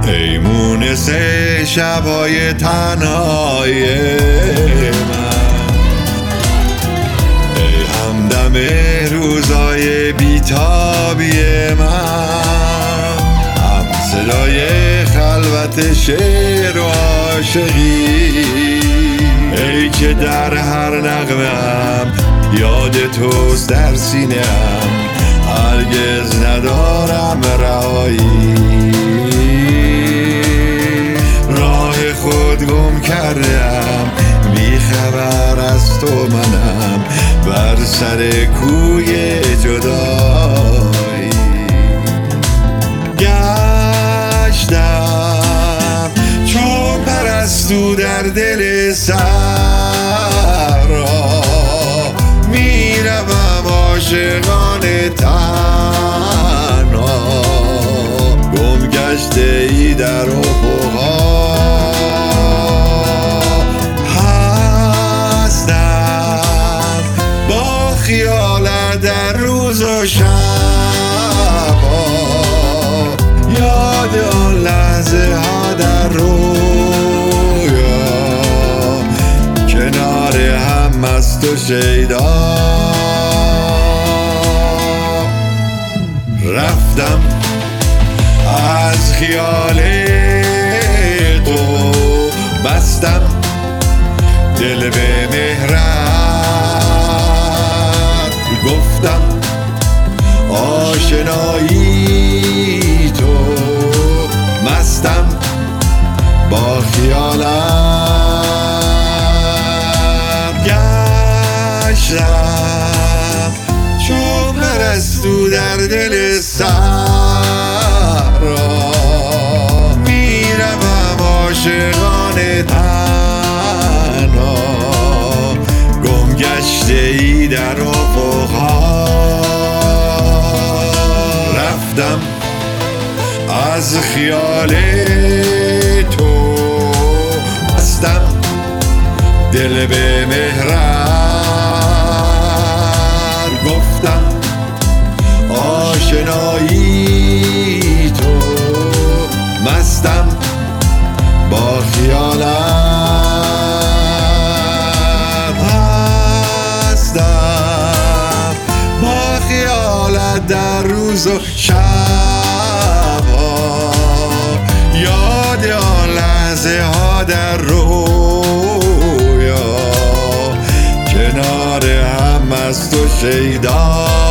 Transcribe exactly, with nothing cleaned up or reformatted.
ای مونس شبای تنهای من، ای همدم روزای بیتابی من، هم صدای خلوت شعر و عاشقی، ای که در هر نغمه‌ام یاد توست در سینه‌ام، هرگز ندارم رهایی، راه خود گم کردم، بی خبر از تو منم، بر سر کوی جدایی گشتم چون پرستو در دل صحرا، میروم عاشقانه تنها، گم گشته ای در افقها هستم، با خیالت در روز و شبها، یاد آن لحظه ها در رویا، کنار هم مست و شیدا رفتم از خیال تو، بستم دل به مهرت، گفتم آشنایی تو، مستم با خیالت، گشتم چون پرستو در دل صحرا، میروم عاشقانه تنها، گم گشته ای در افقها رفتم از خیال تو، بستم دل به مهرت، گفتم آشنایی تو، مستم با خیالت، هستم با خیالت در روز و شبها، یاد آن لحظه ها در رویا، کنار هم مست و شیدا